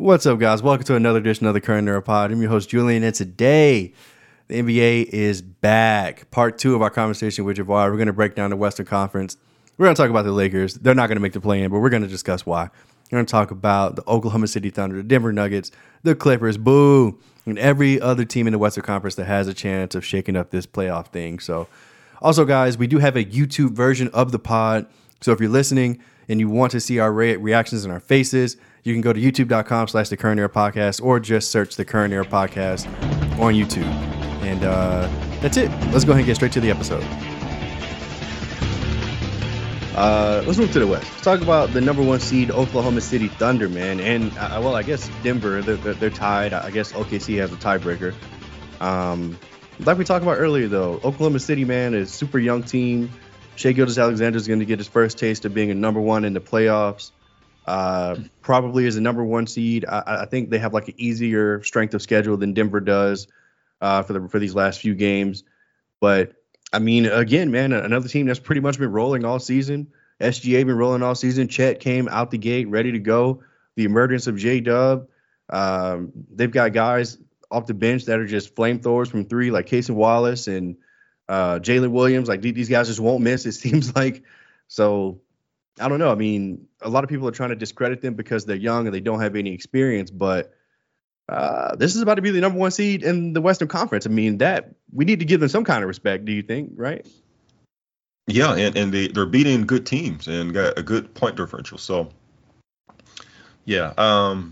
What's up, guys? Welcome to another edition of the Current Era Pod. I'm your host, Julian, and today the NBA is back. Part 2 of our conversation with Javad. We're going to break down the Western Conference. We're going to talk about the Lakers. They're not going to make the play-in, but we're going to discuss why. We're going to talk about the Oklahoma City Thunder, the Denver Nuggets, the Clippers, boo, and every other team in the Western Conference that has a chance of shaking up this playoff thing. So, also, guys, we do have a YouTube version of the pod. So if you're listening and you want to see our reactions and our faces, you can go to youtube.com/The Current Era Podcast or just search The Current Era Podcast on YouTube. And that's it. Let's go ahead and get straight to the episode. Let's move to the West. Let's talk about the number 1 seed Oklahoma City Thunder, man. And, I guess Denver, they're tied. I guess OKC has a tiebreaker. Like we talked about earlier, though, Oklahoma City, man, is a super young team. Shai Gilgeous-Alexander is going to get his first taste of being a number 1 in the playoffs. Probably as a number 1 seed. I think they have like an easier strength of schedule than Denver does for these last few games. But I mean, again, man, another team that's pretty much been rolling all season. SGA been rolling all season. Chet came out the gate ready to go. The emergence of J-Dub. They've got guys off the bench that are just flamethrowers from 3, like Casey Wallace and Jalen Williams. Like these guys just won't miss, it seems like. So I don't know. I mean, a lot of people are trying to discredit them because they're young and they don't have any experience, but this is about to be the number 1 seed in the Western Conference. I mean, that we need to give them some kind of respect, do you think, right? Yeah, and they're beating good teams and got a good point differential. So, yeah. I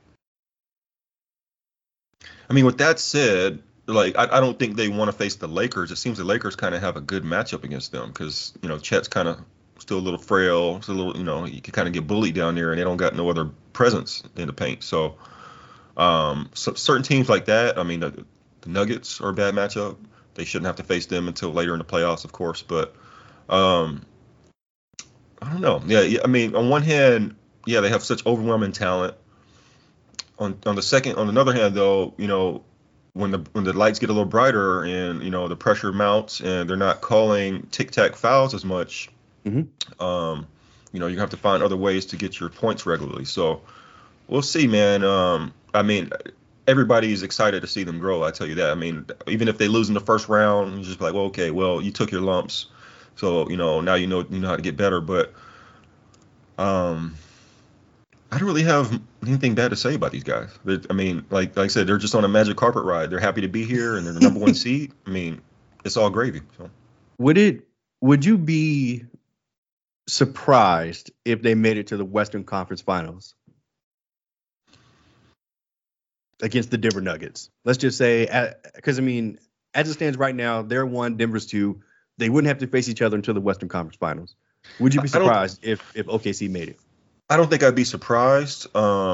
mean, with that said, like I don't think they want to face the Lakers. It seems the Lakers kind of have a good matchup against them because, Chet's kind of still a little frail, still a little, you can kind of get bullied down there, and they don't got no other presence in the paint. So, so certain teams like that, I mean, the Nuggets are a bad matchup. They shouldn't have to face them until later in the playoffs, of course. But I don't know. Yeah, I mean, on one hand, yeah, they have such overwhelming talent. On another hand, though, when the lights get a little brighter and the pressure mounts and they're not calling tic-tac fouls as much. Mm-hmm. You have to find other ways to get your points regularly. So we'll see, man. I mean, everybody's excited to see them grow. I tell you that. I mean, even if they lose in the first round, you just be like, well, okay, well, you took your lumps, so now you know how to get better. But I don't really have anything bad to say about these guys. I mean, like I said, they're just on a magic carpet ride. They're happy to be here, and they're the number 1 seed. I mean, it's all gravy. So. Would you be surprised if they made it to the Western Conference Finals against the Denver Nuggets? Let's just say, because I mean, as it stands right now, they're 1, Denver's 2. They wouldn't have to face each other until the Western Conference Finals. Would you be surprised if OKC made it? I don't think I'd be surprised,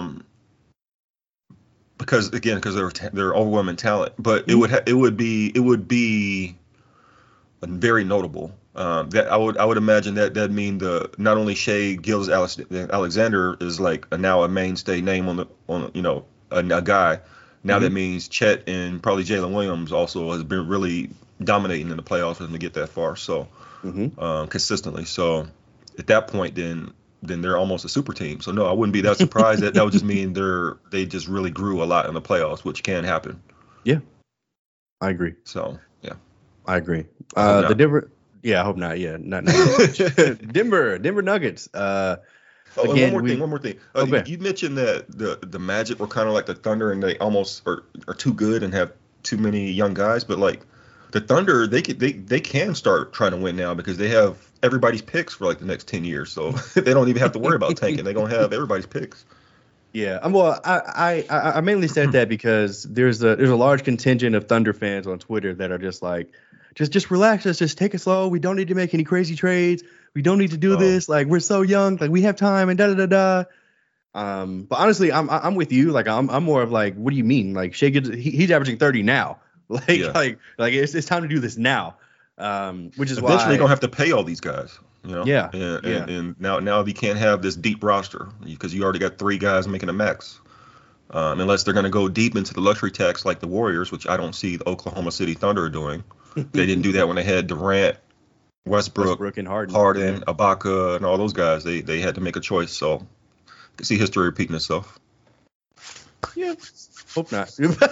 because they're overwhelming talent. But it would be very notable. That I would imagine that'd mean not only Shai Gilgeous-Alexander is like now a mainstay name on a guy. Now mm-hmm. That means Chet and probably Jalen Williams also has been really dominating in the playoffs for them to get that far. So mm-hmm. Consistently. So at that point, then they're almost a super team. So no, I wouldn't be that surprised. that would just mean they just really grew a lot in the playoffs, which can happen. Yeah, I agree. So yeah, I agree. The Denver. Yeah, I hope not. Yeah, not Denver Nuggets. Again, one more thing. You mentioned that the Magic were kind of like the Thunder, and they almost are too good and have too many young guys. But like the Thunder, they can start trying to win now because they have everybody's picks for like the next 10 years. So they don't even have to worry about tanking. They're gonna have everybody's picks. Yeah, well, I mainly said that because there's a large contingent of Thunder fans on Twitter that are just like, just relax, let's just take it slow. We don't need to make any crazy trades. We don't need to do this. Like, we're so young, like we have time and da da da da. But honestly, I'm with you. Like, I'm more of like, what do you mean? Like, Shai he's averaging 30 now. Like, yeah. like it's time to do this now. Which is eventually why you're gonna have to pay all these guys. Yeah. And now you can't have this deep roster because you already got 3 guys making a max. Unless they're going to go deep into the luxury tax like the Warriors, which I don't see the Oklahoma City Thunder doing. They didn't do that when they had Durant, Westbrook and Harden, Ibaka, and all those guys. They had to make a choice. So I can see history repeating itself. Yeah, hope not.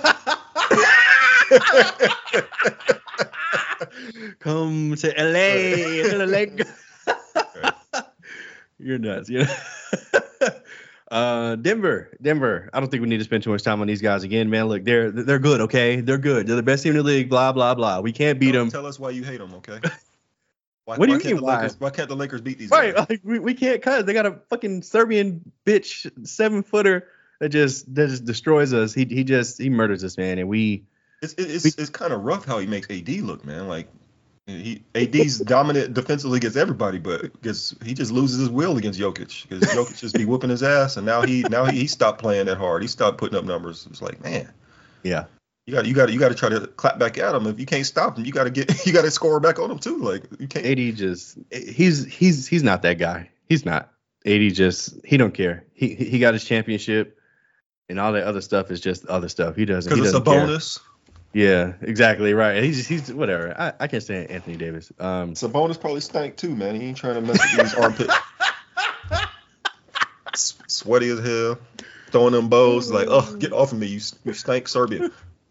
Come to LA. You're nuts. Denver. I don't think we need to spend too much time on these guys again, man. Look, they're good, okay? They're good. They're the best team in the league. Blah blah blah. We can't beat them. Tell us why you hate them, okay? What do you mean? Why can't the Lakers beat these guys? Right, like we can't cut. They got a fucking Serbian bitch 7-footer that just destroys us. He murders us, man, and it's kind of rough how he makes AD look, man. Like AD's dominant defensively against everybody, but he just loses his will against Jokic because Jokic just be whooping his ass, and now he stopped playing that hard. He stopped putting up numbers. It's like, man, yeah, you got to try to clap back at him. If you can't stop him, you got to score back on him too. Like you can't. AD he's not that guy. He's not. AD he don't care. He got his championship, and all that other stuff is just other stuff. He doesn't. Because it's a bonus. Yeah, exactly right. He's whatever. I can't stand Anthony Davis. Sabonis probably stank too, man. He ain't trying to mess with his armpit. Sweaty as hell, throwing them bows like, oh, get off of me, you stank Serbia.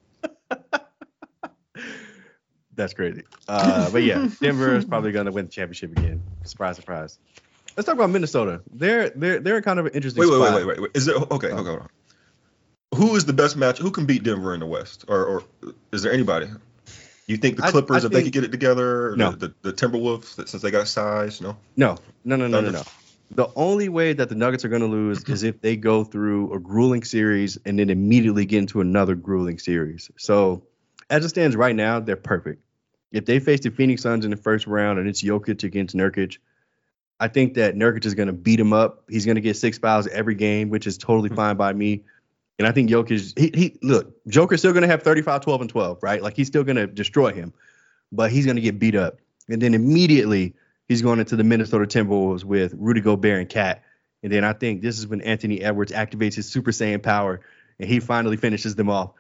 That's crazy. But yeah, Denver is probably gonna win the championship again. Surprise, surprise. Let's talk about Minnesota. They're kind of an interesting. Wait. Is it okay? Hold on. Who is the best match? Who can beat Denver in the West? Or is there anybody? You think the Clippers, if they could get it together? No. The Timberwolves, since they got size? No. No. The only way that the Nuggets are going to lose is if they go through a grueling series and then immediately get into another grueling series. So as it stands right now, they're perfect. If they face the Phoenix Suns in the first round and it's Jokic against Nurkic, I think that Nurkic is going to beat him up. He's going to get 6 fouls every game, which is totally fine by me. And I think Jokic, look, Joker's still going to have 35, 12, and 12, right? Like, he's still going to destroy him, but he's going to get beat up. And then immediately he's going into the Minnesota Timberwolves with Rudy Gobert and Cat. And then I think this is when Anthony Edwards activates his Super Saiyan power and he finally finishes them off.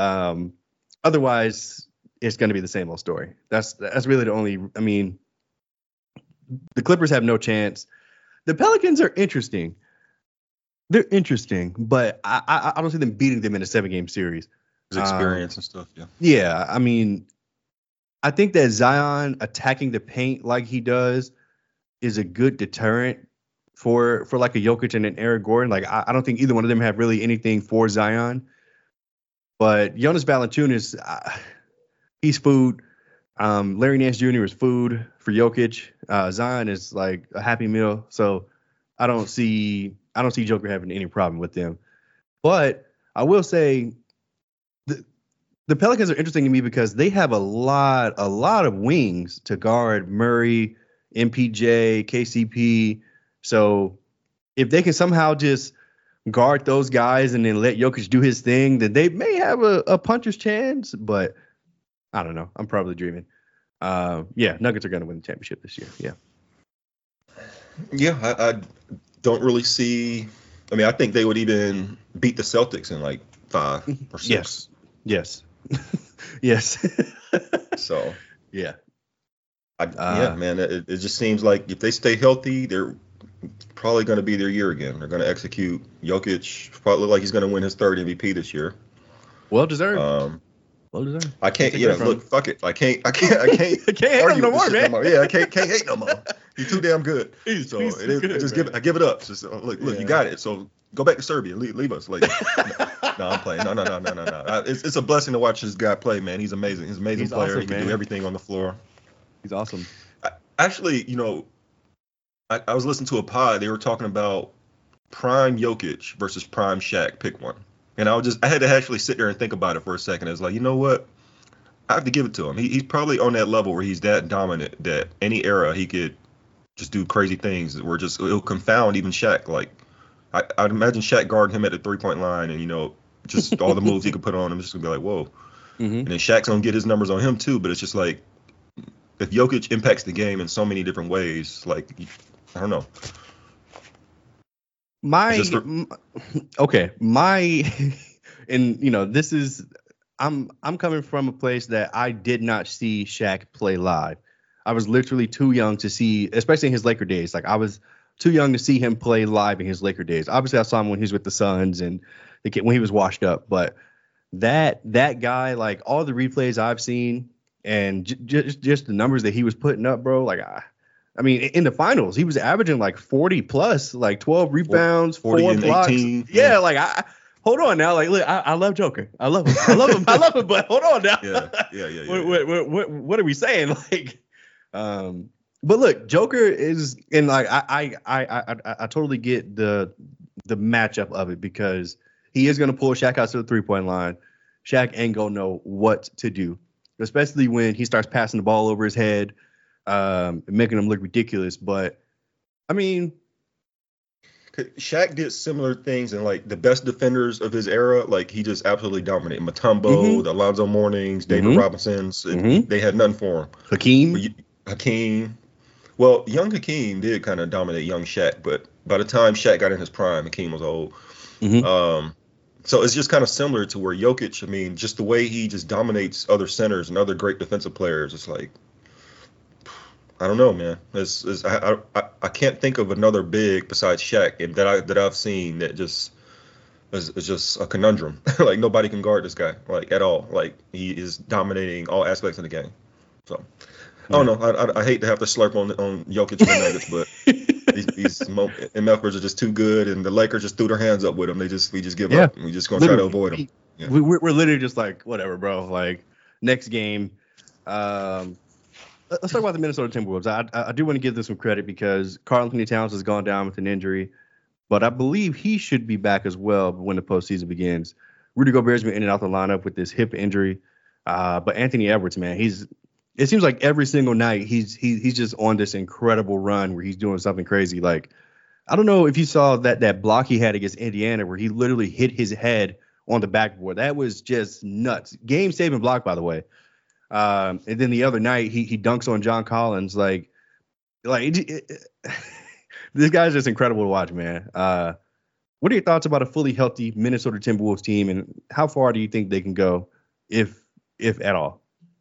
Otherwise, it's going to be the same old story. That's really the only, I mean, the Clippers have no chance. The Pelicans are interesting. They're interesting, but I don't see them beating them in a 7-game series. His experience and stuff, yeah. Yeah, I mean, I think that Zion attacking the paint like he does is a good deterrent for like a Jokic and an Eric Gordon. Like, I don't think either one of them have really anything for Zion. But Jonas Valanciunas, he's food. Larry Nance Jr. is food for Jokic. Zion is like a happy meal. So I don't see Joker having any problem with them. But I will say the Pelicans are interesting to me because they have a lot of wings to guard Murray, MPJ, KCP. So if they can somehow just guard those guys and then let Jokic do his thing, then they may have a puncher's chance. But I don't know. I'm probably dreaming. Nuggets are going to win the championship this year. Yeah. Yeah, I don't really see. I mean, I think they would even beat the Celtics in like 5 or 6. Yes. Yes. So yeah. Man, it just seems like if they stay healthy, they're probably going to be their year again. They're going to execute. Jokic probably look like he's going to win his 3rd MVP this year. Well deserved. Well deserved. I can't. Look, fuck it. I can't hate him no more, man. No more. Yeah, I can't hate no more. He's too damn good. He's so good, I give it up. Just look, you got it. So go back to Serbia. Leave us. Like, no, I'm playing. No. It's a blessing to watch this guy play, man. He's amazing. He's an amazing player. Awesome, he can do everything on the floor. He's awesome. Actually, I was listening to a pod. They were talking about prime Jokic versus prime Shaq. Pick one. And I had to actually sit there and think about it for a second. It's like, you know what? I have to give it to him. He's probably on that level where he's that dominant that any era he could just do crazy things where it'll confound even Shaq. Like, I'd imagine Shaq guarding him at the 3-point line and, just all the moves he could put on him. It's just going to be like, whoa. Mm-hmm. And then Shaq's going to get his numbers on him too. But it's just like, if Jokic impacts the game in so many different ways, like, I don't know. This is I'm coming from a place that I did not see Shaq play live. I was literally too young to see, especially in his Laker days. Like, I was too young to see him play live in his Laker days. Obviously, I saw him when he was with the Suns and when he was washed up. But that guy, like all the replays I've seen, and just the numbers that he was putting up, bro. Like I mean, in the finals, he was averaging like 40 plus, like 12 rebounds, 40 4 and blocks. 18. Yeah, like hold on now. Like, look, I love Joker. I love him. I love him. I love him. But hold on now. Yeah. What are we saying? Like, but look, Joker is, and like I totally get the matchup of it, because he is gonna pull Shaq out to the 3-point line. Shaq ain't gonna know what to do, especially when he starts passing the ball over his head, making him look ridiculous. But I mean, Shaq did similar things, and like the best defenders of his era, like he just absolutely dominated. Mutombo, Mm-hmm. the Alonzo Mournings, David Mm-hmm. Robinsons, Mm-hmm. they had nothing for him. Hakeem. Well, young Hakeem did kind of dominate young Shaq, but by the time Shaq got in his prime, Hakeem was old. Mm-hmm. So it's just kind of similar to where Jokic, I mean, just the way he just dominates other centers and other great defensive players. It's like, I don't know, man. I can't think of another big besides Shaq and that I've seen that just is just a conundrum. Like nobody can guard this guy, like at all. Like he is dominating all aspects of the game. So I don't know. I hate to have to slurp on Jokic and the Nuggets, but these MFers are just too good, and the Lakers just threw their hands up with them. We just give up. We just gonna try to avoid them. Yeah. We're literally just like, whatever, bro. Like next game. Let's talk about the Minnesota Timberwolves. I do want to give them some credit, because Karl-Anthony Towns has gone down with an injury, but I believe he should be back as well when the postseason begins. Rudy Gobert's been in and out the lineup with this hip injury, but Anthony Edwards, man, it seems like every single night he's just on this incredible run where he's doing something crazy. Like, I don't know if you saw that block he had against Indiana where he literally hit his head on the backboard. That was just nuts. Game-saving block, by the way. And then the other night he dunks on John Collins. Like this guy's just incredible to watch, man. What are your thoughts about a fully healthy Minnesota Timberwolves team, and how far do you think they can go, if at all?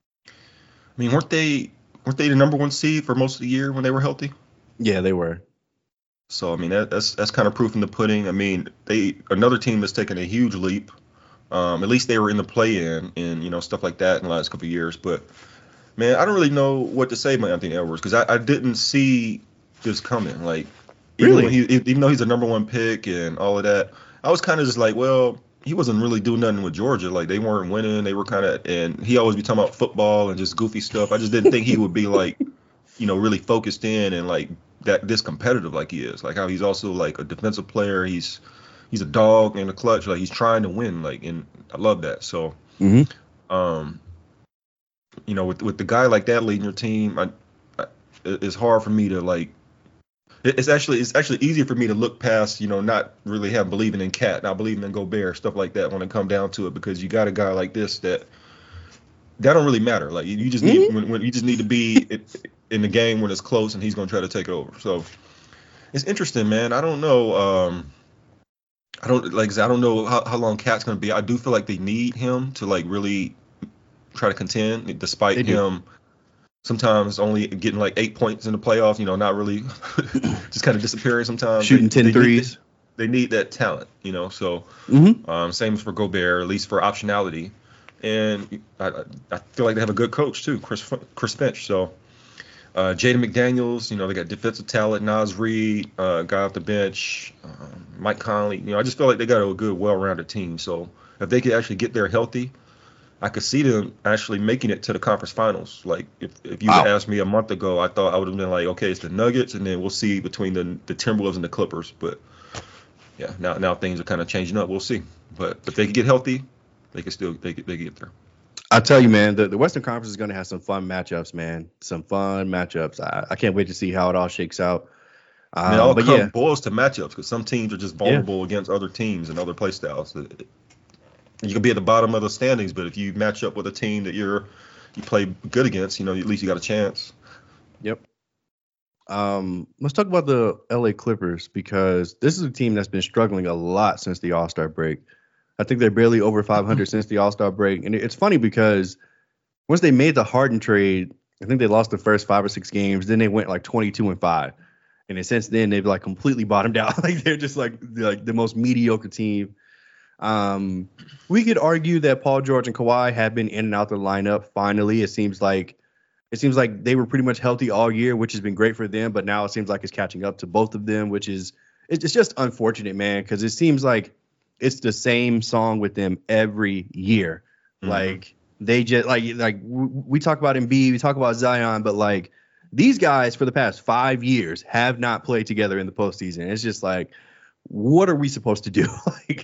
I mean, weren't they the number 1 seed for most of the year when they were healthy? Yeah, they were. So I mean, that's kind of proof in the pudding. I mean, another team that's taken a huge leap. At least they were in the play-in and stuff like that in the last couple of years. But man, I don't really know what to say about Anthony Edwards, because I didn't see this coming. Like, really, even though he's a number 1 pick and all of that, I was kind of just like, well, he wasn't really doing nothing with Georgia. Like, they weren't winning. They were kind of, and he always be talking about football and just goofy stuff. I just didn't think he would be like, really focused in and like this competitive like he is. Like how he's also like a defensive player. He's a dog in the clutch. Like he's trying to win. Like, and I love that. So, with the guy like that leading your team, it's hard for me to like. It's actually easier for me to look past, not really believing in Cat, not believing in Gobert, stuff like that when it come down to it, because you got a guy like this that don't really matter. Like you just need when you just need to be in the game when it's close, and he's gonna try to take it over. So it's interesting, man. I don't know. I don't know how long Cat's gonna be. I do feel like they need him to like really try to contend, despite him sometimes only getting like 8 points in the playoffs, not really just kind of disappearing sometimes. Shooting 10 threes. They need that talent, so same as for Gobert, at least for optionality. And I feel like they have a good coach too, Chris Finch. So Jaden McDaniels, they got defensive talent, Naz Reid, guy off the bench, Mike Conley. I just feel like they got a good, well-rounded team. So if they could actually get there healthy, I could see them actually making it to the conference finals. Like if you had asked me a month ago, I thought I would have been like, okay, it's the Nuggets, and then we'll see between the Timberwolves and the Clippers. But yeah, now things are kind of changing up. We'll see. But if they could get healthy, they could still they get there. I'll tell you, man, the Western Conference is going to have some fun matchups, man. Some fun matchups. I can't wait to see how it all shakes out. It all boils to matchups, because some teams are just vulnerable against other teams and other play styles. You can be at the bottom of the standings, but if you match up with a team that you play good against, at least you got a chance. Yep. Let's talk about the LA Clippers, because this is a team that's been struggling a lot since the All-Star break. I think they're barely over 500 since the All-Star break. And it's funny because once they made the Harden trade, I think they lost the first 5 or 6 games. Then they went like 22-5. And since then, they've like completely bottomed out. Like they're just like the most mediocre team. We could argue that Paul George and Kawhi have been in and out the lineup. Finally, it seems like they were pretty much healthy all year, which has been great for them. But now it seems like it's catching up to both of them, which is it's just unfortunate, man, because it seems like it's the same song with them every year. Mm-hmm. Like they just we talk about Embiid, we talk about Zion, but like these guys for the past 5 years have not played together in the postseason. It's just like, what are we supposed to do?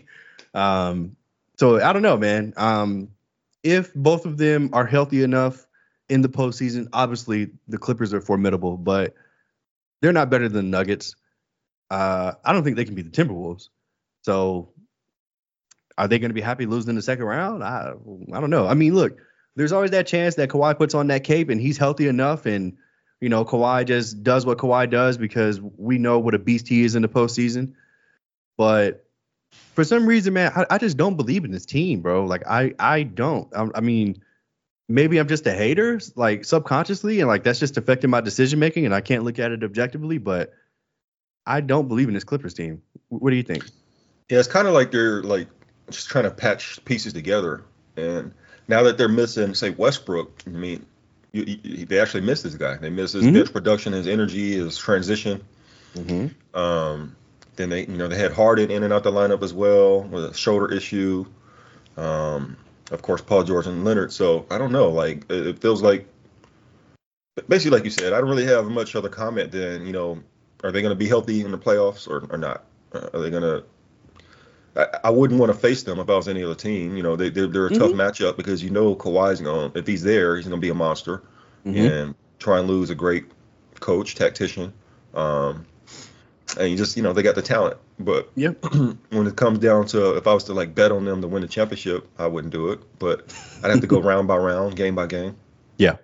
So I don't know, man. If both of them are healthy enough in the postseason, obviously the Clippers are formidable, but they're not better than the Nuggets. I don't think they can beat the Timberwolves. So are they going to be happy losing in the second round? I don't know. I mean, look, there's always that chance that Kawhi puts on that cape and he's healthy enough, and Kawhi just does what Kawhi does because we know what a beast he is in the postseason. But for some reason, man, I just don't believe in this team, bro. Like, I don't. I mean, maybe I'm just a hater, like subconsciously, and like that's just affecting my decision making, and I can't look at it objectively. But I don't believe in this Clippers team. What do you think? Yeah, it's kind of like they're like just trying to patch pieces together, and now that they're missing, say, Westbrook, I mean, they actually miss this guy. They miss his bench production, his energy, his transition. Mm-hmm. Then they had Harden in and out the lineup as well with a shoulder issue. Of course, Paul George and Leonard. So I don't know. Like, it feels like basically, like you said, I don't really have much other comment than, are they going to be healthy in the playoffs or not? Are they going to? I wouldn't want to face them if I was any other team. They're a tough matchup because Kawhi's going. If he's there, he's going to be a monster and try and lose a great coach, tactician. And you just, they got the talent. But when it comes down to if I was to like bet on them to win the championship, I wouldn't do it. But I'd have to go round by round, game by game. Yeah.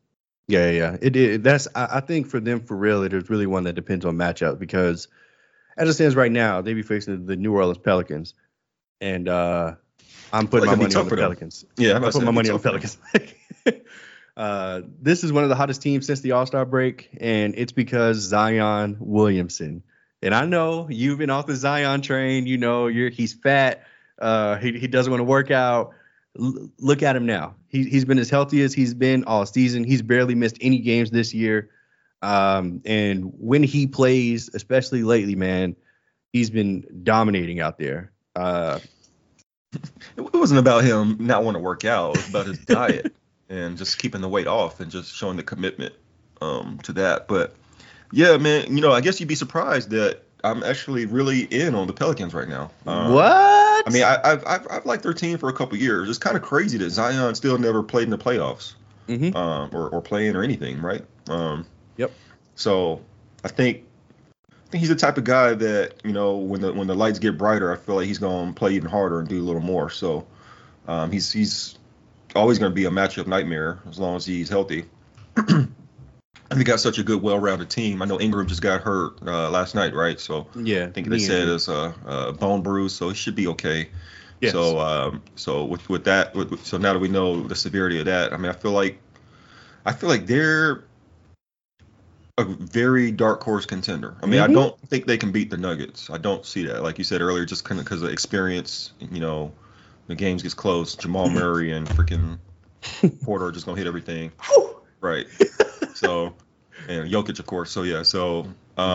I think for them, for real, it is really one that depends on matchup because as it stands right now, they be facing the New Orleans Pelicans. And I'm putting my money on the Pelicans. Yeah, I'm putting my money on the Pelicans. This is one of the hottest teams since the All-Star break, and it's because Zion Williamson. And I know you've been off the Zion train. He's fat. He doesn't want to work out. Look at him now. He's been as healthy as he's been all season. He's barely missed any games this year. And when he plays, especially lately, man, he's been dominating out there. It wasn't about him not wanting to work out. It was about his diet and just keeping the weight off and just showing the commitment to that. But yeah, man, I guess you'd be surprised that I'm actually really in on the Pelicans right now. What? I mean, I've liked their team for a couple years. It's kind of crazy that Zion still never played in the playoffs, or playing or anything, right? Yep. So I think he's the type of guy that when the lights get brighter, I feel like he's gonna play even harder and do a little more. So he's always gonna be a matchup nightmare as long as he's healthy. And we got such a good, well-rounded team. I know Ingram just got hurt last night, right? So yeah, I think they said it's a bone bruise, so he should be okay. Yes. So with that, so now that we know the severity of that, I mean, I feel like they're a very dark horse contender. I mean, I don't think they can beat the Nuggets. I don't see that. Like you said earlier, just kind of because of experience. The games gets close. Jamal Murray and freaking Porter are just gonna hit everything. Right. So, and Jokic, of course. So, yeah. So,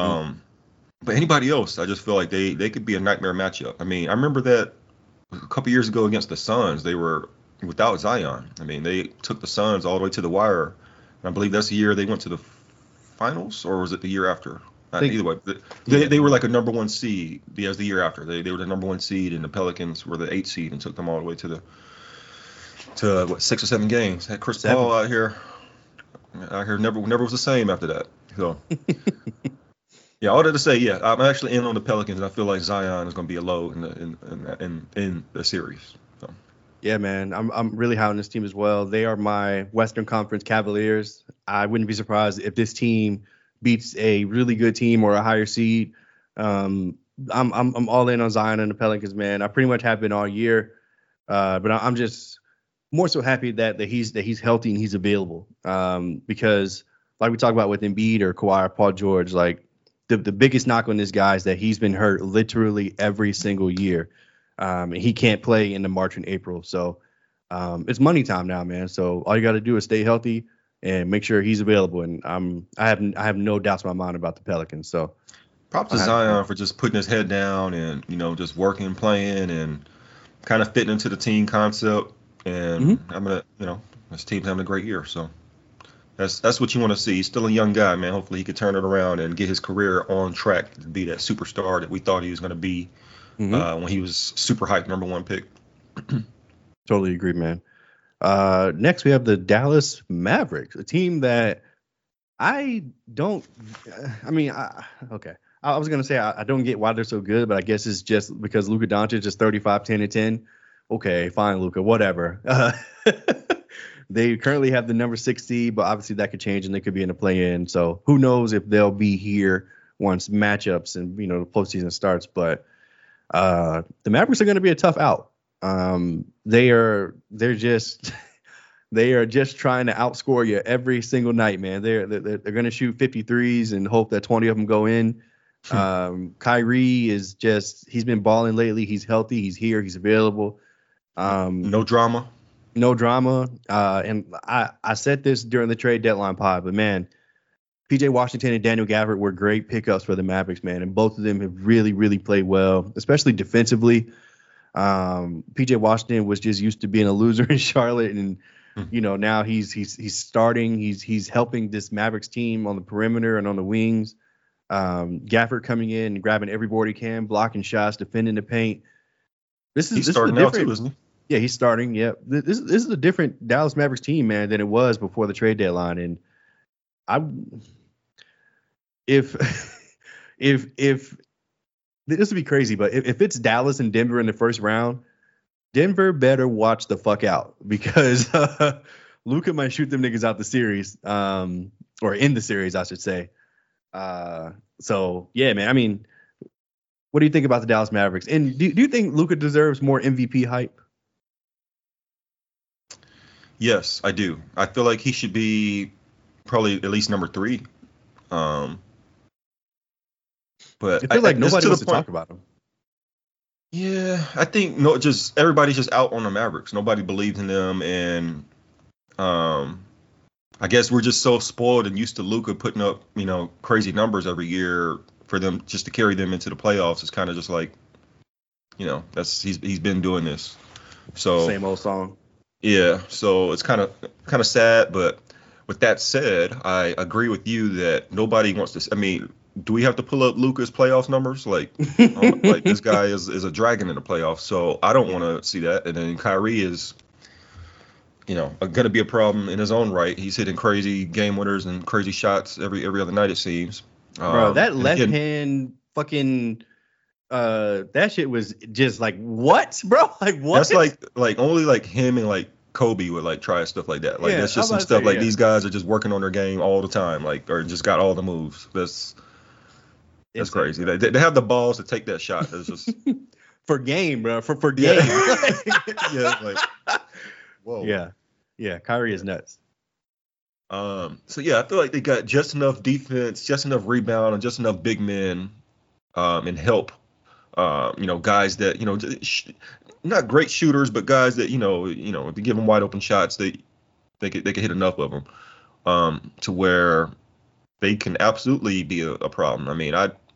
but anybody else, I just feel like they could be a nightmare matchup. I mean, I remember that a couple years ago against the Suns, they were without Zion. I mean, they took the Suns all the way to the wire. And I believe that's the year they went to the finals, or was it the year after? Either way, they were like a number one seed. As the year after, they were the number one seed, and the Pelicans were the 8th seed and took them all the way to 6 or 7 games. Had Chris Paul out here never was the same after that. So yeah, all that to say, yeah, I'm actually in on the Pelicans, and I feel like Zion is going to be a low in the series. So. Yeah, man, I'm really high on this team as well. They are my Western Conference Cavaliers. I wouldn't be surprised if this team beats a really good team or a higher seed. I'm all in on Zion and the Pelicans, man. I pretty much have been all year, but I'm just more so happy that he's healthy and he's available. Because like we talk about with Embiid or Kawhi or Paul George, like the biggest knock on this guy is that he's been hurt literally every single year. And he can't play in the March and April. So it's money time now, man. So all you got to do is stay healthy and make sure he's available. And I have no doubts in my mind about the Pelicans. So Props to Zion for just putting his head down and just working, playing, and kind of fitting into the team concept. And I'm gonna, this team's having a great year. So that's what you want to see. He's still a young guy, man. Hopefully he can turn it around and get his career on track to be that superstar that we thought he was going to be when he was super hyped #1 pick. Totally agree, man. Next, we have the Dallas Mavericks, a team that I was going to say I don't get why they're so good, but I guess it's just because Luka Doncic is 35, 10, and 10. Okay, fine, Luka, whatever. They currently have the number 6 seed, but obviously that could change and they could be in the play-in. So who knows if they'll be here once matchups and, the postseason starts. But the Mavericks are going to be a tough out. They're just trying to outscore you every single night, man. They're going to shoot 53s and hope that 20 of them go in. Kyrie is he's been balling lately. He's healthy. He's here. He's available. No drama. And I said this during the trade deadline pod, but man, PJ Washington and Daniel Gafford were great pickups for the Mavericks, man. And both of them have really, really played well, especially defensively. PJ Washington was just used to being a loser in Charlotte. And, now he's starting, he's helping this Mavericks team on the perimeter and on the wings. Gafford coming in and grabbing every board he can, blocking shots, defending the paint. He's starting now too, isn't he? Yeah, he's starting. Yeah, this is a different Dallas Mavericks team, man, than it was before the trade deadline. And if this would be crazy, but if it's Dallas and Denver in the first round, Denver better watch the fuck out because Luka might shoot them niggas out the series, or in the series, I should say. So yeah, man. I mean, what do you think about the Dallas Mavericks? And do you think Luka deserves more MVP hype? Yes, I do. I feel like he should be probably at least number 3. But I feel like nobody wants to talk about him. Yeah, I think everybody's just out on the Mavericks. Nobody believes in them, and I guess we're just so spoiled and used to Luka putting up crazy numbers every year for them just to carry them into the playoffs. It's kind of just like he's been doing this. So same old song. Yeah, so it's kind of sad, but with that said, I agree with you that nobody wants to. I mean, do we have to pull up Luka's playoffs numbers? Like this guy is a dragon in the playoffs, so I don't want to see that. And then Kyrie is, going to be a problem in his own right. He's hitting crazy game winners and crazy shots every other night, it seems. Bro, that left hand fucking. That shit was just like, what, bro? Like, what? That's like only like him and like Kobe would like try stuff like that. Like that's just some stuff these guys are just working on their game all the time, or just got all the moves. That's crazy. They have the balls to take that shot. It's just for game, bro. For game. Yeah, whoa. Yeah. Kyrie is nuts. So yeah, I feel like they got just enough defense, just enough rebound, and just enough big men, and help. Guys that not great shooters, but guys that if you give them wide open shots, they could hit enough of them to where they can absolutely be a problem. I mean,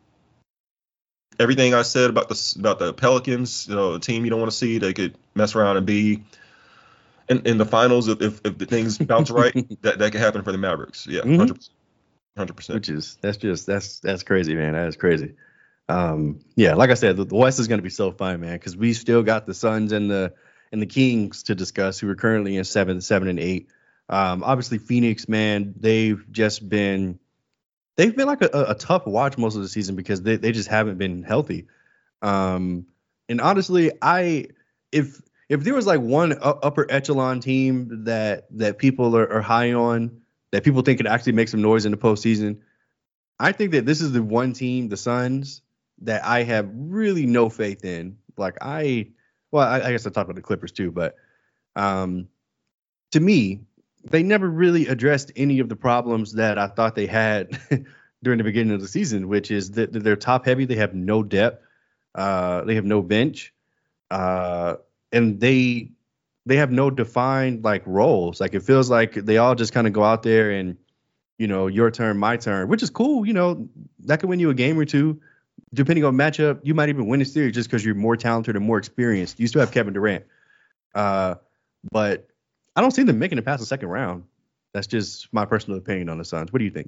everything I said about the Pelicans, a team you don't want to see, they could mess around and be in the finals if the things bounce right. that could happen for the Mavericks. Yeah, 100%. Which is that's crazy, man. That is crazy. Yeah, like I said, the West is going to be so fun, man, because we still got the Suns and the Kings to discuss, who are currently in 7 and 8. Obviously, Phoenix, man, they've been like a tough watch most of the season because they just haven't been healthy. And honestly, if there was like one upper echelon team that people are high on, that people think could actually make some noise in the postseason, I think that this is the one team, the Suns, that I have really no faith in. Like I guess I talked about the Clippers too, but to me, they never really addressed any of the problems that I thought they had during the beginning of the season, which is that they're top heavy. They have no depth. They have no bench. uh, and they have no defined like roles. Like it feels like they all just kind of go out there and your turn, my turn, which is cool. That could win you a game or two, depending on matchup. You might even win a series just because you're more talented and more experienced. You still have Kevin Durant, but I don't see them making it past the second round. That's just my personal opinion on the Suns. What do you think?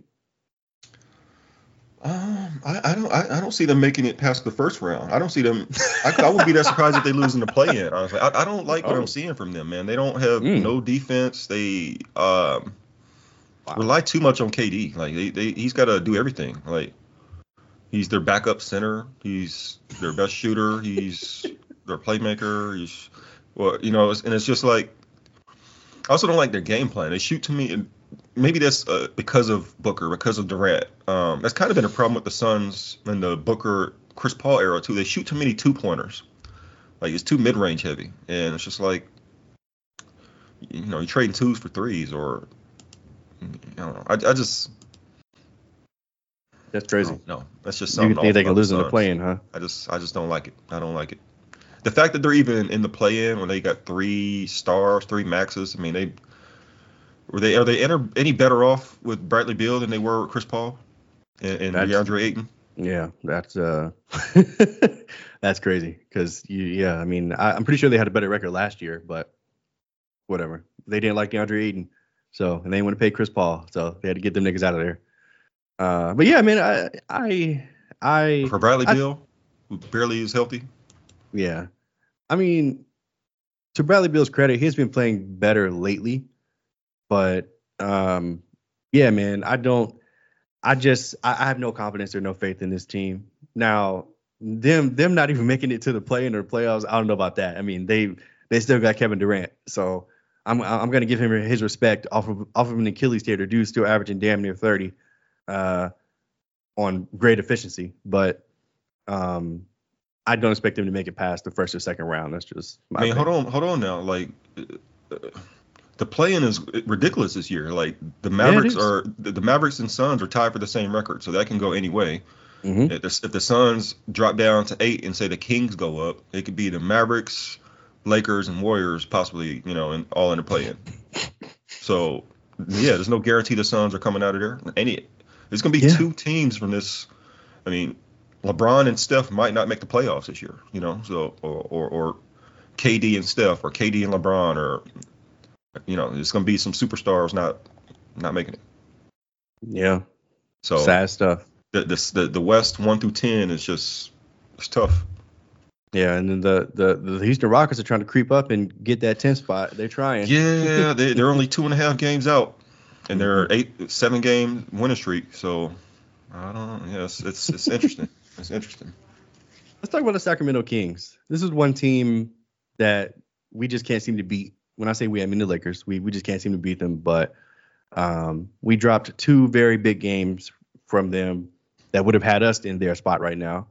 I don't see them making it past the first round. I don't see them. I wouldn't be that surprised if they lose in the play-in. Honestly, I don't like what I'm seeing from them, man. They don't have no defense. They rely too much on KD. Like he's got to do everything. Like he's their backup center. He's their best shooter. He's their playmaker. And it's just like I also don't like their game plan. They shoot to me, and maybe that's because of Booker, because of Durant. That's kind of been a problem with the Suns in the Booker, Chris Paul era too. They shoot too many 2-pointers. Like it's too mid-range heavy, and it's just like you're trading twos for threes, or I don't know. I just that's crazy. No, that's just something. You think they can lose in the play-in, huh? I just don't like it. I don't like it. The fact that they're even in the play-in when they got 3 stars, 3 maxes. I mean, are they any better off with Bradley Beal than they were with Chris Paul and DeAndre Ayton? Yeah, that's that's crazy because I mean, I'm pretty sure they had a better record last year, but whatever. They didn't like DeAndre Ayton, and they didn't want to pay Chris Paul, so they had to get them niggas out of there. But yeah, I mean, I for Bradley Beal, who barely is healthy. Yeah, I mean, to Bradley Beal's credit, he's been playing better lately. But yeah, man, I have no confidence or no faith in this team. Now, them not even making it to the play-in or playoffs, I don't know about that. I mean, they still got Kevin Durant, so I'm gonna give him his respect off of an Achilles tear. Dude's still averaging damn near 30 on great efficiency, but I don't expect him to make it past the first or second round. That's just my opinion. Hold on now. Like the play-in is ridiculous this year. Like the Mavericks the Mavericks and Suns are tied for the same record, so that can go any way. Mm-hmm. If the Suns drop down to 8 and say the Kings go up, it could be the Mavericks, Lakers, and Warriors possibly, all in the play-in. So yeah, there's no guarantee the Suns are coming out of there. There's gonna be 2 teams from this. I mean, LeBron and Steph might not make the playoffs this year, so or KD and Steph, or KD and LeBron, or there's gonna be some superstars not making it. Yeah. So sad stuff. The West 1 through 10 is just it's tough. Yeah, and then the Houston Rockets are trying to creep up and get that 10 spot. They're trying. Yeah, they're only 2.5 games out, and they're 7-game winning streak. So I don't know. Yeah, it's interesting. It's interesting. Let's talk about the Sacramento Kings. This is one team that we just can't seem to beat. When I say we, I mean the Lakers. We just can't seem to beat them. But we dropped 2 very big games from them that would have had us in their spot right now.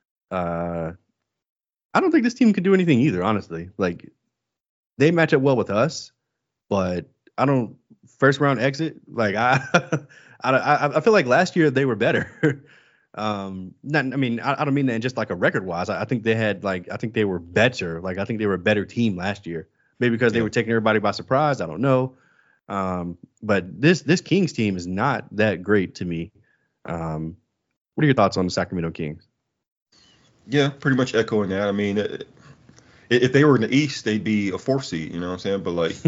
I don't think this team can do anything either, honestly. Like, they match up well with us, but first round exit. Like I feel like last year they were better. I don't mean that in just like a record wise. I think they were better. Like I think they were a better team last year. Maybe because they were taking everybody by surprise. I don't know. But this Kings team is not that great to me. What are your thoughts on the Sacramento Kings? Yeah, pretty much echoing that. I mean, if they were in the East, they'd be a 4th seed. You know what I'm saying? But like,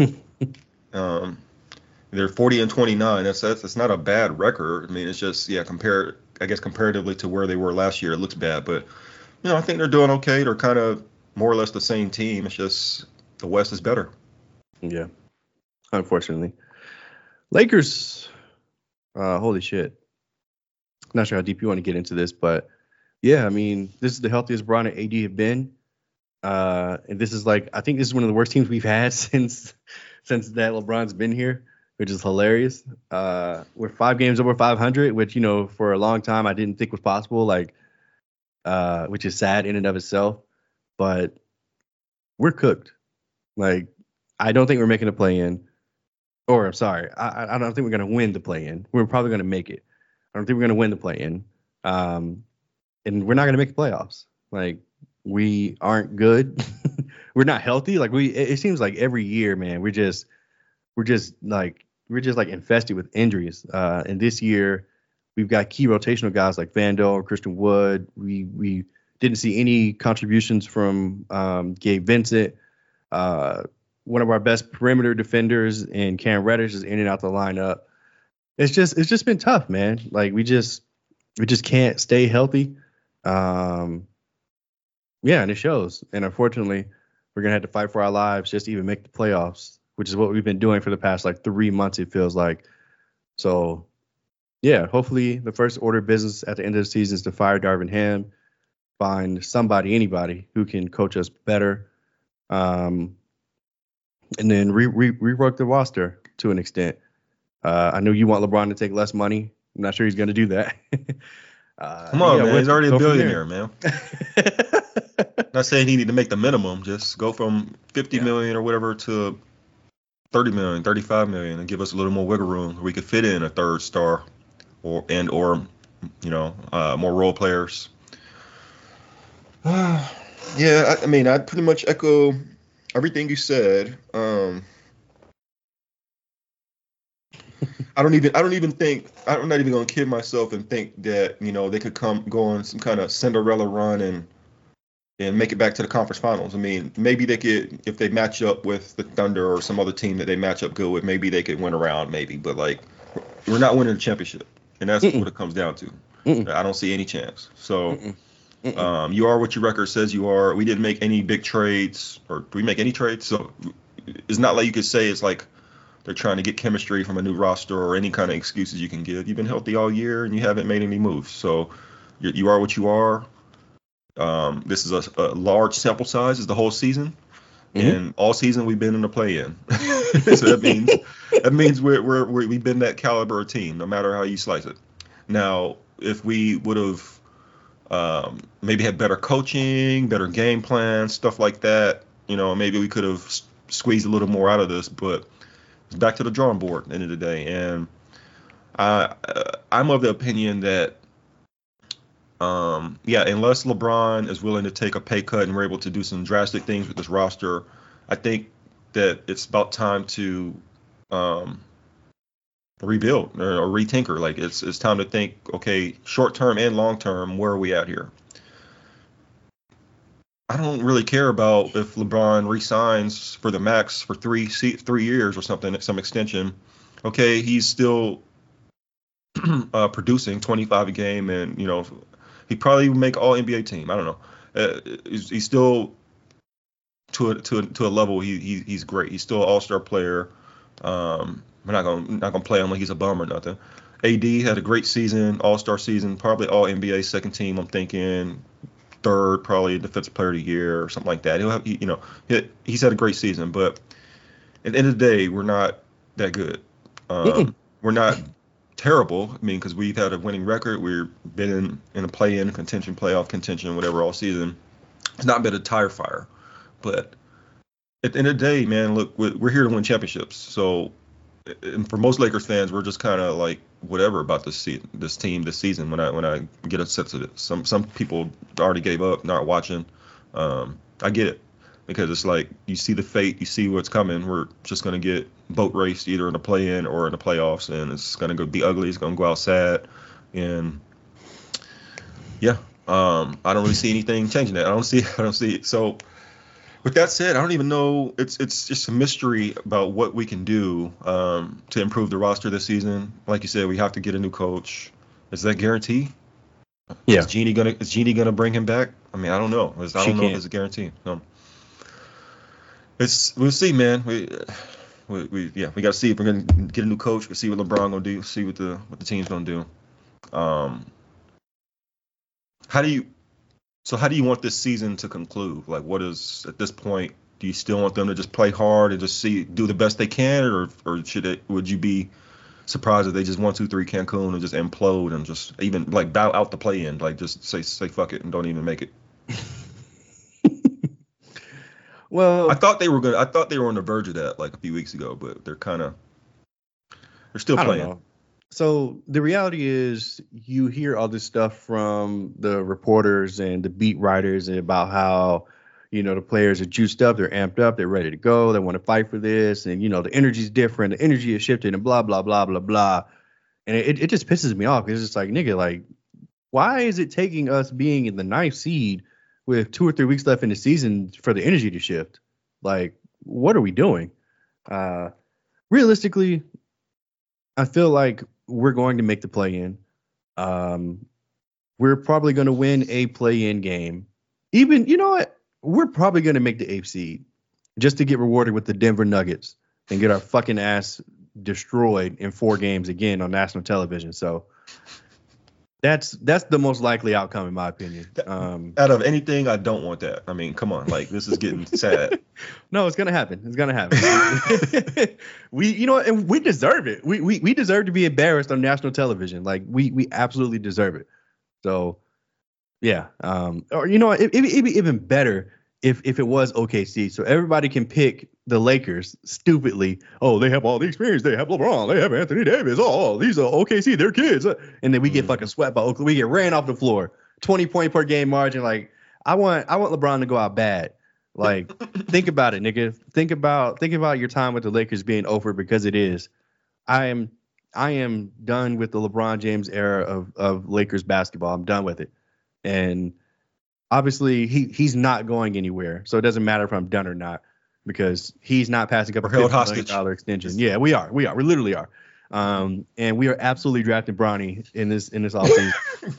they're 40-29. That's not a bad record. I mean, it's just comparatively to where they were last year, it looks bad. But I think they're doing okay. They're kind of more or less the same team. It's just the West is better. Yeah, unfortunately. Lakers, holy shit. Not sure how deep you want to get into this, but yeah, I mean, this is the healthiest Bron and AD have been. And this is I think this is one of the worst teams we've had since that LeBron's been here, which is hilarious. We're 5 games over 500, which, for a long time I didn't think was possible, which is sad in and of itself. But we're cooked. Like, I don't think we're making a play-in. Or, I'm sorry, I don't think we're going to win the play-in. We're probably going to make it. I don't think we're going to win the play-in. And we're not going to make the playoffs. Like, we aren't good. we're not healthy. Like it seems like every year, man, we're just like infested with injuries. And this year, we've got key rotational guys like Vando, Christian Wood. We didn't see any contributions from Gabe Vincent. One of our best perimeter defenders in Cam Reddish is in and out the lineup. It's just been tough, man. Like we just can't stay healthy. Yeah, and it shows. And unfortunately, we're gonna have to fight for our lives just to even make the playoffs, which is what we've been doing for the past like 3 months. It feels like. So, yeah, hopefully the first order of business at the end of the season is to fire Darvin Ham, find anybody who can coach us better, and then rework the roster to an extent. I know you want LeBron to take less money. I'm not sure he's going to do that. Come on, man. He's already a billionaire, man. Not saying he need to make the minimum. Just go from 50 million or whatever to 30 million, 35 million, and give us a little more wiggle room where we could fit in a third star or more role players. Yeah, I mean, I pretty much echo everything you said. I'm not even gonna kid myself and think that they could go on some kind of Cinderella run and make it back to the conference finals. I mean, maybe they could, if they match up with the Thunder or some other team that they match up good with, maybe they could win around, maybe. But like, we're not winning the championship, and that's what it comes down to. I don't see any chance. So, you are what your record says you are. We didn't make any big trades, or do we make any trades? So it's not like you could say it's like they're trying to get chemistry from a new roster or any kind of excuses you can give. You've been healthy all year and you haven't made any moves. So you are what you are. This is a large sample size. Is the whole season, and all season we've been in the play-in. So that means we've been that caliber of team, no matter how you slice it. Now, if we would have maybe had better coaching, better game plans, stuff like that, maybe we could have squeezed a little more out of this. But it's back to the drawing board at the end of the day, and I'm of the opinion that. Unless LeBron is willing to take a pay cut and we're able to do some drastic things with this roster, I think that it's about time to rebuild or retinker. Like it's time to think, okay, short term and long term, where are we at here? I don't really care about if LeBron resigns for the max for 3 years or something, some extension. Okay, he's still producing 25 a game, and he probably would make all NBA team. I don't know. He's still to a level. He's great. He's still an all-star player. We're not gonna play him like he's a bum or nothing. AD had a great season, all-star season, probably all NBA second team. I'm thinking third, probably defensive player of the year or something like that. He's had a great season, but at the end of the day, we're not that good. We're not terrible. I mean, because we've had a winning record. We've been in a play-in contention, playoff contention, whatever, all season. It's not been a tire fire. But at the end of the day, man, look, we're here to win championships. So, and for most Lakers fans, we're just kind of like whatever about this team this season. When I get a sense of it, some people already gave up, not watching. I get it, because it's like you see the fate, you see what's coming. We're just gonna get boat raced either in the play-in or in the playoffs, and it's gonna be ugly. It's gonna go out sad, and yeah, I don't really see anything changing that. I don't see it. So with that said, I don't even know. It's just a mystery about what we can do to improve the roster this season. Like you said, we have to get a new coach. Is that guarantee? Yeah. Is Jeannie gonna bring him back? I mean, I don't know. I don't know if it's a guarantee. No. We'll see, man. We got to see if we're gonna get a new coach. We'll see what LeBron gonna do. See what the team's gonna do. How do you want this season to conclude? Like, what is, at this point, do you still want them to just play hard and just do the best they can, or would you be surprised if they just 1, 2, 3 Cancun and just implode and just even like bow out the play-in, like just say fuck it and don't even make it? Well, I thought they were on the verge of that like a few weeks ago, but they're still playing. I don't know. So the reality is, you hear all this stuff from the reporters and the beat writers about how, The players are juiced up, they're amped up, they're ready to go, they want to fight for this, and the energy's different, the energy is shifted, and blah blah blah blah blah. And it just pisses me off because it's just like, nigga, like, why is it taking us being in the ninth seed with 2 or 3 weeks left in the season for the energy to shift? Like, what are we doing? Realistically, I feel like we're going to make the play-in. We're probably going to win a play-in game. Even, you know what? We're probably going to make the 8th seed just to get rewarded with the Denver Nuggets and get our fucking ass destroyed in 4 games again on national television. So that's the most likely outcome, in my opinion. Out of anything, I don't want that. I mean, come on, like, this is getting sad. No, it's gonna happen. It's gonna happen. And we deserve it. We deserve to be embarrassed on national television. Like, we absolutely deserve it. So, yeah. Or it'd be even better if it was OKC, so everybody can pick the Lakers stupidly. Oh, they have all the experience. They have LeBron. They have Anthony Davis. Oh, these are OKC. They're kids. And then we get fucking swept by Oakland. We get ran off the floor. 20-point per game margin. Like, I want LeBron to go out bad. Like, think about it, nigga. Think about your time with the Lakers being over, because it is. I am done with the LeBron James era of Lakers basketball. I'm done with it. And obviously, he's not going anywhere, so it doesn't matter if I'm done or not, because he's not passing up a $50 million extension. Yeah, we are. We literally are. And we are absolutely drafting Bronny in this offseason.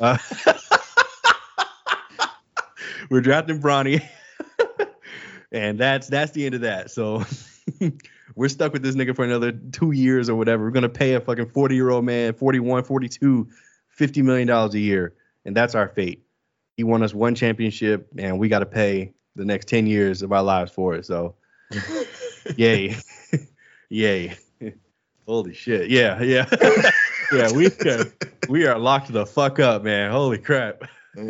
We're drafting Bronny, and that's the end of that. So we're stuck with this nigga for another 2 years or whatever. We're gonna pay a fucking 40-year-old man, 41, 42, $50 million a year, and that's our fate. He won us 1 championship, and we got to pay the next 10 years of our lives for it. So, yay. Yay. Holy shit. Yeah. Yeah, we are locked the fuck up, man. Holy crap.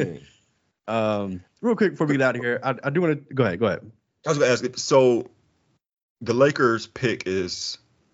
Real quick before we get out of here, I do want to go ahead. I was going to ask, so the Lakers pick is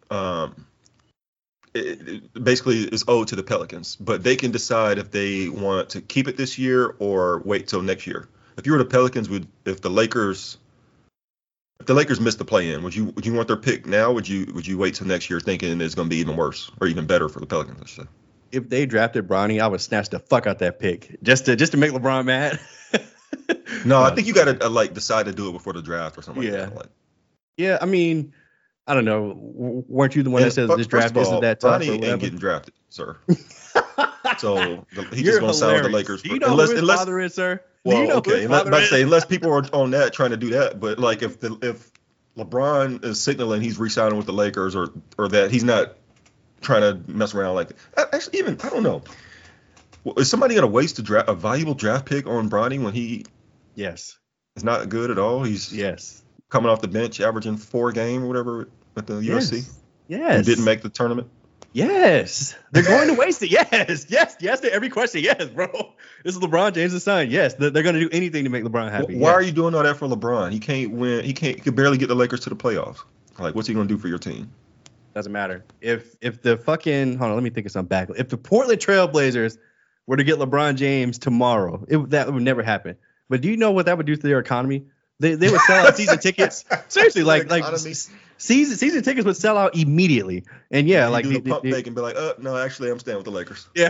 basically is owed to the Pelicans, but they can decide if they want to keep it this year or wait till next year. If you were the Pelicans, if the Lakers missed the play-in, would you want their pick now? Would you wait till next year thinking it's going to be even worse or even better for the Pelicans, I should say? If they drafted Bronny, I would snatch the fuck out that pick just to make LeBron mad. No, I think you got to decide to do it before the draft or something like that. Yeah, I mean, I don't know. Weren't you the one that says this draft isn't that tough? Bronny ain't getting drafted, sir. So he's just gonna sign with the Lakers. Do you know who his father is, sir? Well, okay. Unless people are on that trying to do that, but like if LeBron is signaling he's re-signing with the Lakers or that he's not trying to mess around like that. Actually, even I don't know. Is somebody gonna waste a valuable draft pick on Bronny when he? Yes. Is not good at all. He's coming off the bench, averaging 4 games or whatever at the USC. Yes. He didn't make the tournament. Yes. They're going to waste it. Yes to every question. Yes, bro. This is LeBron James' son. Yes, they're going to do anything to make LeBron happy. Why are you doing all that for LeBron? He can't win. He could barely get the Lakers to the playoffs. Like, what's he going to do for your team? Doesn't matter. If the fucking hold on, let me think of something back. If the Portland Trailblazers were to get LeBron James tomorrow, that would never happen. But do you know what that would do to their economy? They would sell out season tickets. Seriously, like season tickets would sell out immediately. And yeah, like do the pump fake and be like, no, actually, I'm staying with the Lakers. Yeah,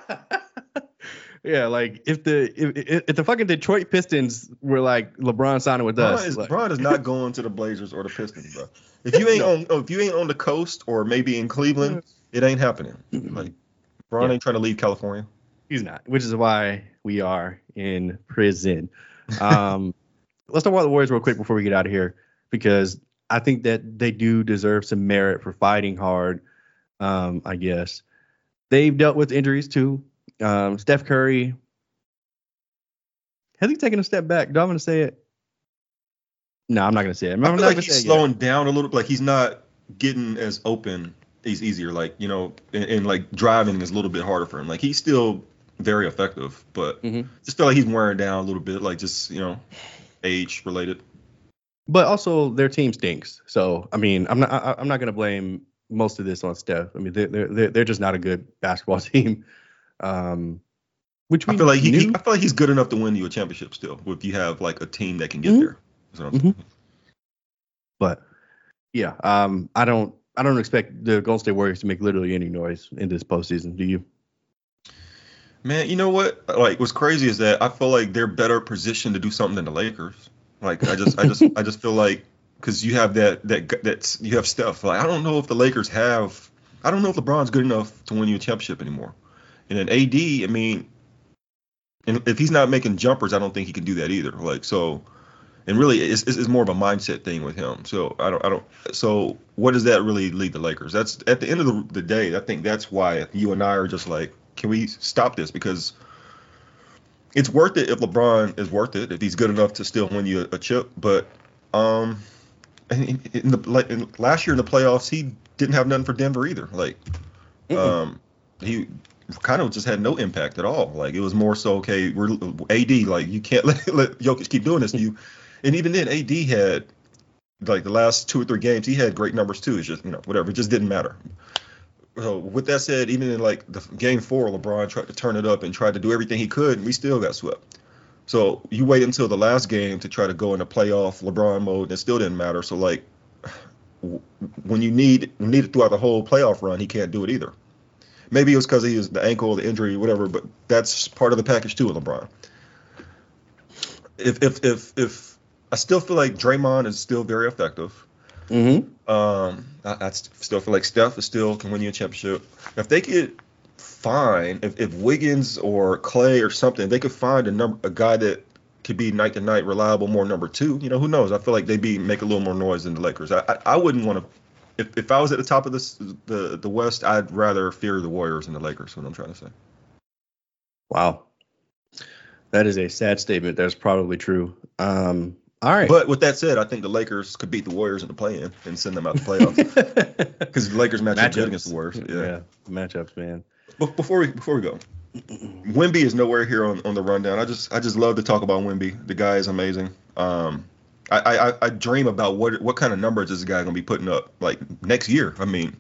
yeah. Like if the fucking Detroit Pistons were like LeBron signing with us, LeBron is not going to the Blazers or the Pistons, bro. If you ain't on the coast or maybe in Cleveland, it ain't happening. Like LeBron ain't trying to leave California. He's not, which is why we are in prison. Let's talk about the Warriors real quick before we get out of here, because I think that they do deserve some merit for fighting hard. I guess they've dealt with injuries too. Steph Curry, has he taken a step back? Do I want to say it? No, I'm not going to say it. I feel like he's slowing down a little. Like he's not getting as open. He's easier. Like, and like driving is a little bit harder for him. Like he's still very effective, but just feel like he's wearing down a little bit. Like just age related. But also their team stinks. So I mean, I'm not going to blame most of this on Steph. I mean, they're just not a good basketball team. Which I feel like he's good enough to win you a championship still if you have like a team that can get there. That's what I'm saying. But yeah, I don't expect the Golden State Warriors to make literally any noise in this postseason. Do you? Man, you know what? Like, what's crazy is that I feel like they're better positioned to do something than the Lakers. Like, I just feel like because you have that you have Steph. Like, I don't know if the Lakers have. I don't know if LeBron's good enough to win you a championship anymore. And then AD, I mean, and if he's not making jumpers, I don't think he can do that either. Like, so, and really, it's more of a mindset thing with him. So I don't. So what does that really lead the Lakers? That's at the end of the day. I think that's why you and I are just like, can we stop this? Because it's worth it if LeBron is worth it, if he's good enough to still win you a chip. But in last year in the playoffs, he didn't have nothing for Denver either. Like, he kind of just had no impact at all. Like, it was more so, okay, we're AD, like, you can't let Jokic keep doing this to you. And even then, AD had, like, the last 2 or 3 games, he had great numbers too. It's just, whatever. It just didn't matter. So with that said, even in, like, the game 4, LeBron tried to turn it up and tried to do everything he could, and we still got swept. So you wait until the last game to try to go into playoff LeBron mode, and it still didn't matter. So, like, when you need it throughout the whole playoff run, he can't do it either. Maybe it was because he was the ankle, the injury, whatever, but that's part of the package too with LeBron. If I still feel like Draymond is still very effective. I still feel like Steph is still can win you a championship. If they could find if Wiggins or Clay or something, they could find a guy that could be night to night reliable, more number 2. Who knows? I feel like they'd make a little more noise than the Lakers. I wouldn't want to. If I was at the top of the West, I'd rather fear the Warriors than the Lakers. What I'm trying to say. Wow, that is a sad statement. That's probably true. All right. But with that said, I think the Lakers could beat the Warriors in the play-in and send them out the playoffs because the Lakers match up good against the Warriors. Yeah, matchups, man. But before we go, Wemby is nowhere here on the rundown. I just love to talk about Wemby. The guy is amazing. I dream about what kind of numbers this guy gonna be putting up like next year. I mean,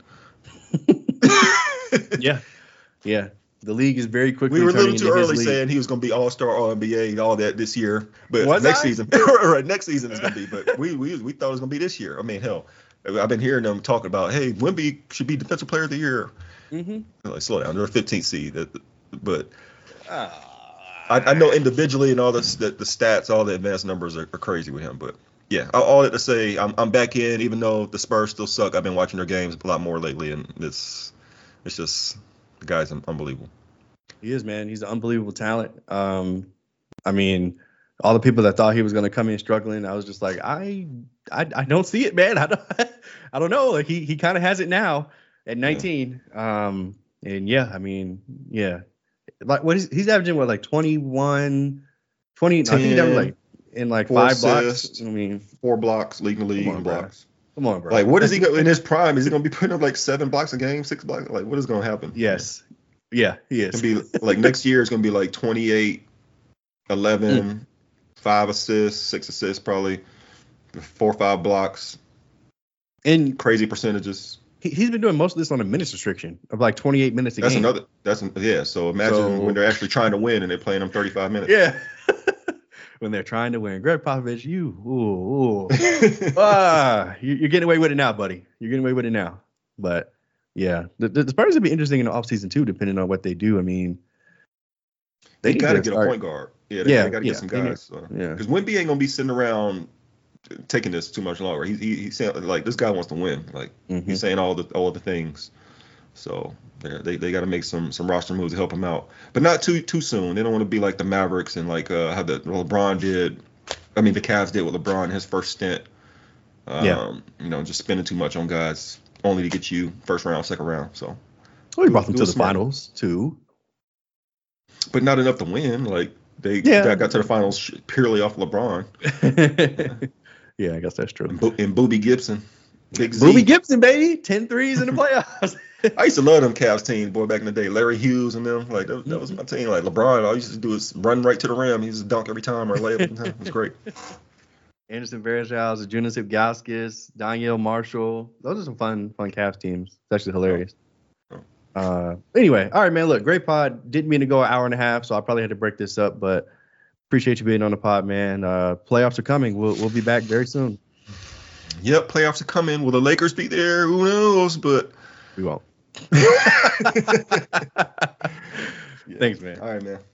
yeah. The league is very quickly. We were a little too early saying he was gonna be All-Star, All-NBA, all that this year, but next season, right? Next season is gonna be. But we thought it was gonna be this year. I mean, hell, I've been hearing them talking about, hey, Wemby should be Defensive Player of the Year. Like, slow down. They're a 15th seed, but. I know individually and all the stats, all the advanced numbers are crazy with him. But, yeah, all that to say, I'm back in, even though the Spurs still suck. I've been watching their games a lot more lately, and it's just the guy's unbelievable. He is, man. He's an unbelievable talent. I mean, all the people that thought he was going to come in struggling, I was just like, I don't see it, man. I don't know. Like, he kind of has it now at 19. Yeah. And, yeah, I mean, yeah. Like he's averaging like 21, 20. 10, I think that was like in like 5 assists, blocks. I mean, 4 blocks, leading the league in blocks. Come on, bro. Like, what is he in his prime? Is he gonna be putting up like 7 blocks a game, 6 blocks? Like, what is gonna happen? Yes, yeah, he is. It's gonna be like next year. It's gonna be like 28, 11, 5 assists, 6 assists, probably 4 or 5 blocks, and crazy percentages. He's been doing most of this on a minutes restriction of like 28 minutes a game. So imagine when they're actually trying to win and they're playing them 35 minutes. Yeah. When they're trying to win. Greg Popovich, you're getting away with it now, buddy. You're getting away with it now. But yeah, the Spurs will be interesting in the offseason too, depending on what they do. I mean, they got to get a point guard. Yeah, they got to get some guys. Because Wemby ain't gonna be sitting around taking this too much longer. He's saying, like, this guy wants to win. Like, he's saying all the things. So they got to make some roster moves to help him out, but not too soon. They don't want to be like the Mavericks and like how the LeBron did. I mean, the Cavs did with LeBron his first stint. Just spending too much on guys only to get you first round, second round. So he brought them to the finals too, but not enough to win. Like they got to the finals purely off LeBron. Yeah, I guess that's true. And Boobie Gibson. Boobie Gibson, baby. 10 threes in the playoffs. I used to love them Cavs team, boy, back in the day. Larry Hughes and them. Like, that was my team. Like, LeBron, all he used to do is run right to the rim. He used to dunk every time or lay up every time. It was great. Anderson Varejao, Jonas Ilgauskas, Daniel Marshall. Those are some fun Cavs teams. It's actually hilarious. Anyway, all right, man. Look, great pod. Didn't mean to go an hour and a half, so I probably had to break this up. But Appreciate you being on the pod, man. Playoffs are coming. We'll be back very soon. Yep, playoffs are coming. Will the Lakers be there? Who knows? But we won't. Yeah. Thanks, man. All right, man.